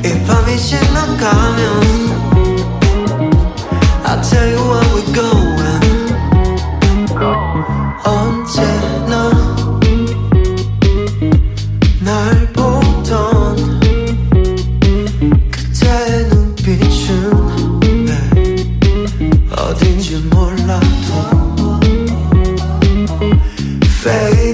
이 밤이 지나가면 I'll tell you where we're going. 언제나 날 보던 그때의 눈빛은 내 어딘지 몰라도 Fade